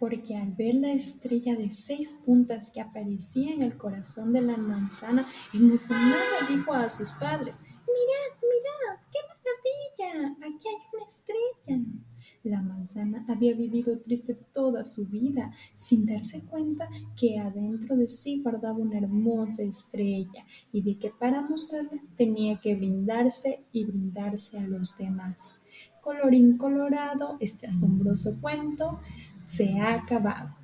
porque al ver la estrella de 6 puntas que aparecía en el corazón de la manzana, emocionada dijo a sus padres: «Mirad, mirad, qué maravilla, aquí hay una estrella». La manzana había vivido triste toda su vida, sin darse cuenta que adentro de sí guardaba una hermosa estrella y de que para mostrarla tenía que brindarse y brindarse a los demás. Colorín colorado, este asombroso cuento se ha acabado.